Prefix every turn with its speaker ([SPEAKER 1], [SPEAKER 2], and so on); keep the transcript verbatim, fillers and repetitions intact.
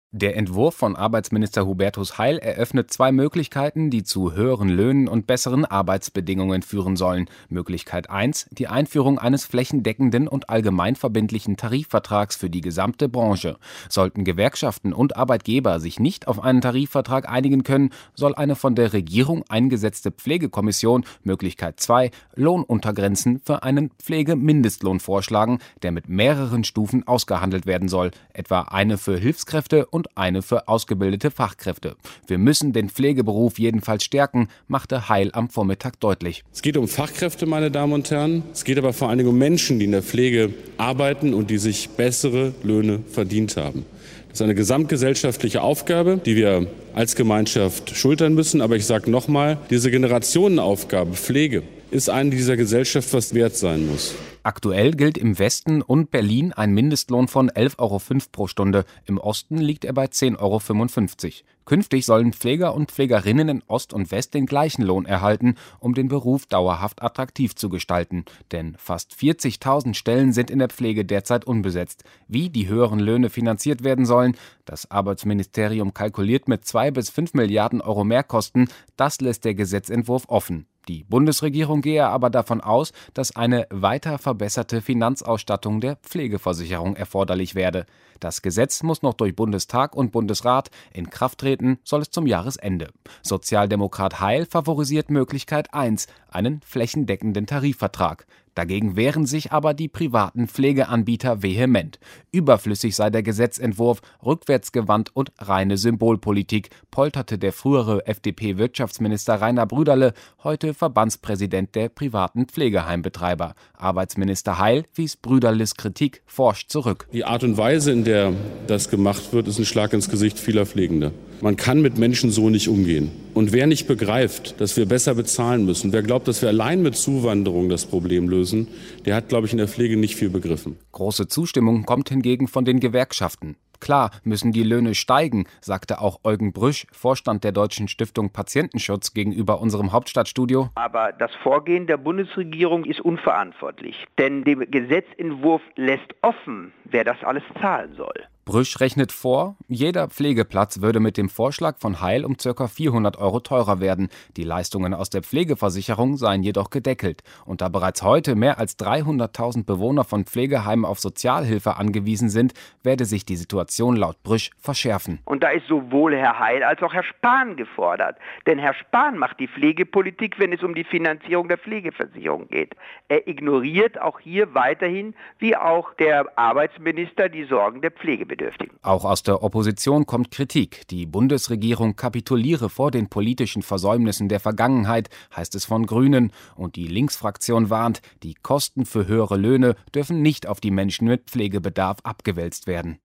[SPEAKER 1] Der Entwurf von Arbeitsminister Hubertus Heil eröffnet zwei Möglichkeiten, die zu höheren Löhnen und besseren Arbeitsbedingungen führen sollen. Möglichkeit eins: die Einführung eines flächendeckenden und allgemeinverbindlichen Tarifvertrags für die gesamte Branche. Sollten Gewerkschaften und Arbeitgeber sich nicht auf einen Tarifvertrag einigen können, soll eine von der Regierung eingesetzte Pflegekommission, Möglichkeit zwei, Lohnuntergrenzen für einen Pflegemindestlohn vorschlagen, der mit mehreren Stufen ausgehandelt werden soll, etwa eine für Hilfskräfte und eine für ausgebildete Fachkräfte. Wir müssen den Pflegeberuf jedenfalls stärken, machte Heil am Vormittag deutlich.
[SPEAKER 2] Es geht um Fachkräfte, meine Damen und Herren. Es geht aber vor allen Dingen um Menschen, die in der Pflege arbeiten und die sich bessere Löhne verdient haben. Das ist eine gesamtgesellschaftliche Aufgabe, die wir als Gemeinschaft schultern müssen. Aber ich sage nochmal, diese Generationenaufgabe Pflege ist eine, die dieser Gesellschaft was wert sein muss.
[SPEAKER 1] Aktuell gilt im Westen und Berlin ein Mindestlohn von elf Euro fünf pro Stunde. Im Osten liegt er bei zehn Euro fünfundfünfzig. Künftig sollen Pfleger und Pflegerinnen in Ost und West den gleichen Lohn erhalten, um den Beruf dauerhaft attraktiv zu gestalten. Denn fast vierzigtausend Stellen sind in der Pflege derzeit unbesetzt. Wie die höheren Löhne finanziert werden sollen, das Arbeitsministerium kalkuliert mit zwei bis fünf Milliarden Euro Mehrkosten, das lässt der Gesetzentwurf offen. Die Bundesregierung gehe aber davon aus, dass eine weiter verbesserte Finanzausstattung der Pflegeversicherung erforderlich werde. Das Gesetz muss noch durch Bundestag und Bundesrat. In Kraft treten soll es zum Jahresende. Sozialdemokrat Heil favorisiert Möglichkeit eins, einen flächendeckenden Tarifvertrag. Dagegen wehren sich aber die privaten Pflegeanbieter vehement. Überflüssig sei der Gesetzentwurf, rückwärtsgewandt und reine Symbolpolitik, polterte der frühere F D P-Wirtschaftsminister Rainer Brüderle, heute Verbandspräsident der privaten Pflegeheimbetreiber. Arbeitsminister Heil wies Brüderles Kritik forsch zurück.
[SPEAKER 2] Die Art und Weise, in der das gemacht wird, ist ein Schlag ins Gesicht vieler Pflegender. Man kann mit Menschen so nicht umgehen. Und wer nicht begreift, dass wir besser bezahlen müssen, wer glaubt, dass wir allein mit Zuwanderung das Problem lösen, der hat, glaube ich, in der Pflege nicht viel begriffen.
[SPEAKER 1] Große Zustimmung kommt hingegen von den Gewerkschaften. Klar müssen die Löhne steigen, sagte auch Eugen Brüsch, Vorstand der Deutschen Stiftung Patientenschutz, gegenüber unserem Hauptstadtstudio.
[SPEAKER 3] Aber das Vorgehen der Bundesregierung ist unverantwortlich, denn der Gesetzentwurf lässt offen, wer das alles zahlen soll.
[SPEAKER 1] Brüsch rechnet vor, jeder Pflegeplatz würde mit dem Vorschlag von Heil um ca. vierhundert Euro teurer werden. Die Leistungen aus der Pflegeversicherung seien jedoch gedeckelt. Und da bereits heute mehr als dreihunderttausend Bewohner von Pflegeheimen auf Sozialhilfe angewiesen sind, werde sich die Situation laut Brüsch verschärfen.
[SPEAKER 3] Und da ist sowohl Herr Heil als auch Herr Spahn gefordert. Denn Herr Spahn macht die Pflegepolitik, wenn es um die Finanzierung der Pflegeversicherung geht. Er ignoriert auch hier weiterhin, wie auch der Arbeitsminister, die Sorgen der Pflegebedürftigen.
[SPEAKER 1] Auch aus der Opposition kommt Kritik. Die Bundesregierung kapituliere vor den politischen Versäumnissen der Vergangenheit, heißt es von Grünen. Und die Linksfraktion warnt, die Kosten für höhere Löhne dürfen nicht auf die Menschen mit Pflegebedarf abgewälzt werden.